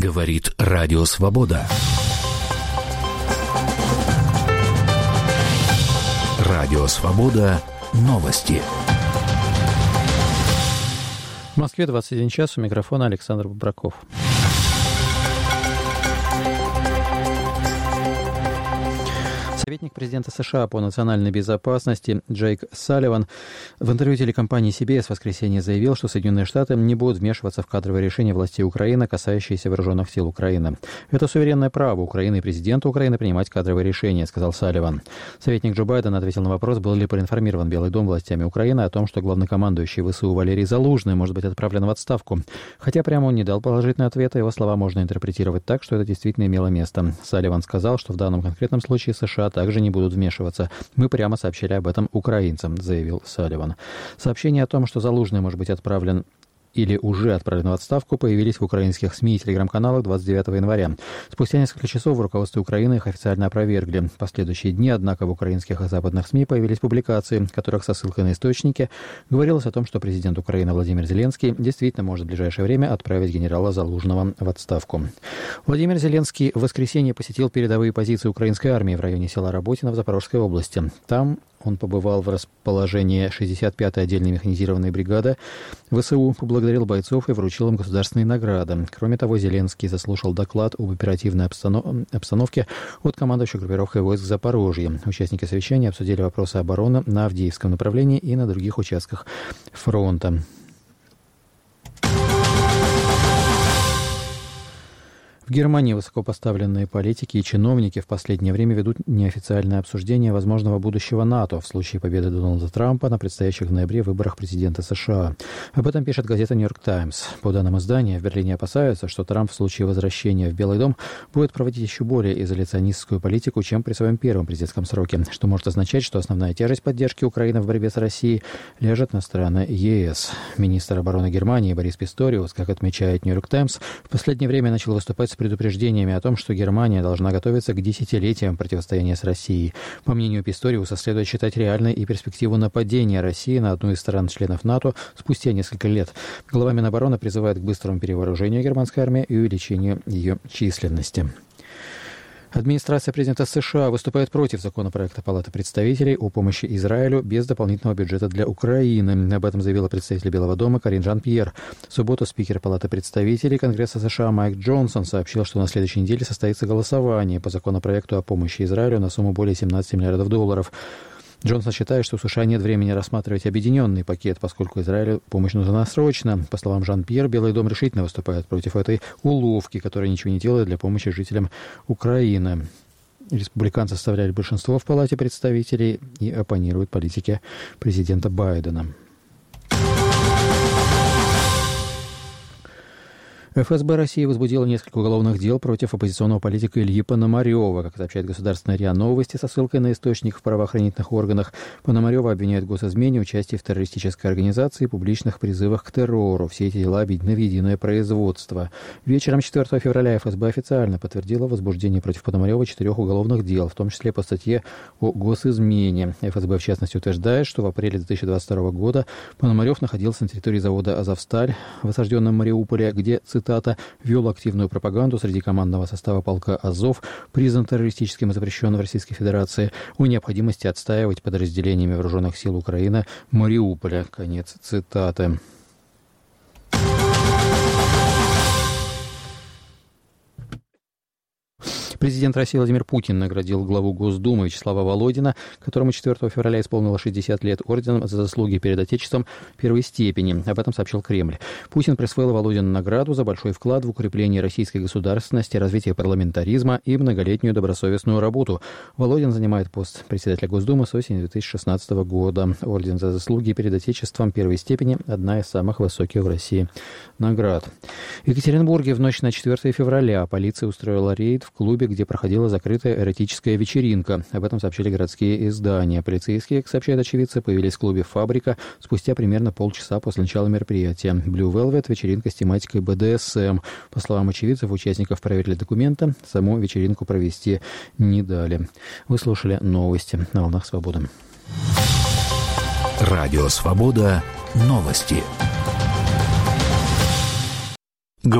Говорит Радио Свобода. Радио Свобода. Новости. В Москве 21 час. У микрофона Александр Бобраков. Советник президента США по национальной безопасности Джейк Салливан в интервью телекомпании CBS в воскресенье заявил, что Соединенные Штаты не будут вмешиваться в кадровые решения властей Украины, касающиеся вооруженных сил Украины. «Это суверенное право Украины и президента Украины принимать кадровые решения», — сказал Салливан. Советник Джо Байден ответил на вопрос, был ли проинформирован Белый дом властями Украины о том, что главнокомандующий ВСУ Валерий Залужный может быть отправлен в отставку. Хотя прямо он не дал положительного ответа, его слова можно интерпретировать так, что это действительно имело место. Салливан сказал, что в данном конкретном случае США также не будут вмешиваться. Мы прямо сообщили об этом украинцам, заявил Салливан. Сообщение о том, что Залужный может быть отправлен или уже отправлен в отставку, появились в украинских СМИ и телеграм-каналах 29 января. Спустя несколько часов в руководстве Украины их официально опровергли. В последующие дни, однако, в украинских и западных СМИ появились публикации, в которых со ссылкой на источники говорилось о том, что президент Украины Владимир Зеленский действительно может в ближайшее время отправить генерала Залужного в отставку. Владимир Зеленский в воскресенье посетил передовые позиции украинской армии в районе села Работино в Запорожской области. Там он побывал в расположении 65-й отдельной механизированной бригады ВСУ, поблагодарил бойцов и вручил им государственные награды. Кроме того, Зеленский заслушал доклад об оперативной обстановке от командующего группировкой войск Запорожья. Участники совещания обсудили вопросы обороны на Авдеевском направлении и на других участках фронта. В Германии высокопоставленные политики и чиновники в последнее время ведут неофициальное обсуждение возможного будущего НАТО в случае победы Дональда Трампа на предстоящих в ноябре выборах президента США. Об этом пишет газета «Нью-Йорк Таймс». По данным издания, в Берлине опасаются, что Трамп в случае возвращения в Белый дом будет проводить еще более изоляционистскую политику, чем при своем первом президентском сроке, что может означать, что основная тяжесть поддержки Украины в борьбе с Россией ляжет на стороны ЕС. Министр обороны Германии Борис Писториус, как отмечает «Нью-Йорк Таймс», в последнее время начал выступать с предупреждениями о том, что Германия должна готовиться к десятилетиям противостояния с Россией. По мнению Писториуса, следует считать реальной и перспективу нападения России на одну из стран-членов НАТО спустя несколько лет. Глава Минобороны призывает к быстрому перевооружению германской армии и увеличению ее численности. Администрация президента США выступает против законопроекта Палаты представителей о помощи Израилю без дополнительного бюджета для Украины. Об этом заявила представитель Белого дома Карин Жан-Пьер. В субботу спикер Палаты представителей Конгресса США Майк Джонсон сообщил, что на следующей неделе состоится голосование по законопроекту о помощи Израилю на сумму более $17 миллиардов. Джонсон считает, что у США нет времени рассматривать объединенный пакет, поскольку Израилю помощь нужна срочно. По словам Жан-Пьер, Белый дом решительно выступает против этой уловки, которая ничего не делает для помощи жителям Украины. Республиканцы составляли большинство в Палате представителей и оппонируют политике президента Байдена. ФСБ России возбудила несколько уголовных дел против оппозиционного политика Ильи Пономарёва. Как сообщает государственная РИА Новости со ссылкой на источник в правоохранительных органах, Пономарёва обвиняют в госизмене, участии в террористической организации и публичных призывах к террору. Все эти дела объединены в единое производство. Вечером 4 февраля ФСБ официально подтвердила возбуждение против Пономарёва 4 уголовных дел, в том числе по статье о госизмене. ФСБ, в частности, утверждает, что в апреле 2022 года Пономарёв находился на территории завода «Азовсталь» в осажденном Мариуполе, где, цитата, «вел активную пропаганду среди командного состава полка «Азов», признан террористическим и запрещен в Российской Федерации, о необходимости отстаивать подразделениями вооруженных сил Украины Мариуполя». Конец цитаты. Президент России Владимир Путин наградил главу Госдумы Вячеслава Володина, которому 4 февраля исполнилось 60 лет, орденом за заслуги перед Отечеством первой степени. Об этом сообщил Кремль. Путин присвоил Володину награду за большой вклад в укрепление российской государственности, развитие парламентаризма и многолетнюю добросовестную работу. Володин занимает пост председателя Госдумы с осени 2016 года. Орден за заслуги перед Отечеством первой степени – одна из самых высоких в России наград. В Екатеринбурге в ночь на 4 февраля полиция устроила рейд в клубе, где проходила закрытая эротическая вечеринка. Об этом сообщили городские издания. Полицейские, как сообщают очевидцы, появились в клубе «Фабрика» спустя примерно полчаса после начала мероприятия. Blue Velvet – вечеринка с тематикой БДСМ. По словам очевидцев, участников проверили документы, саму вечеринку провести не дали. Вы слушали новости на «Волнах Свободы». Радио «Свобода». Новости.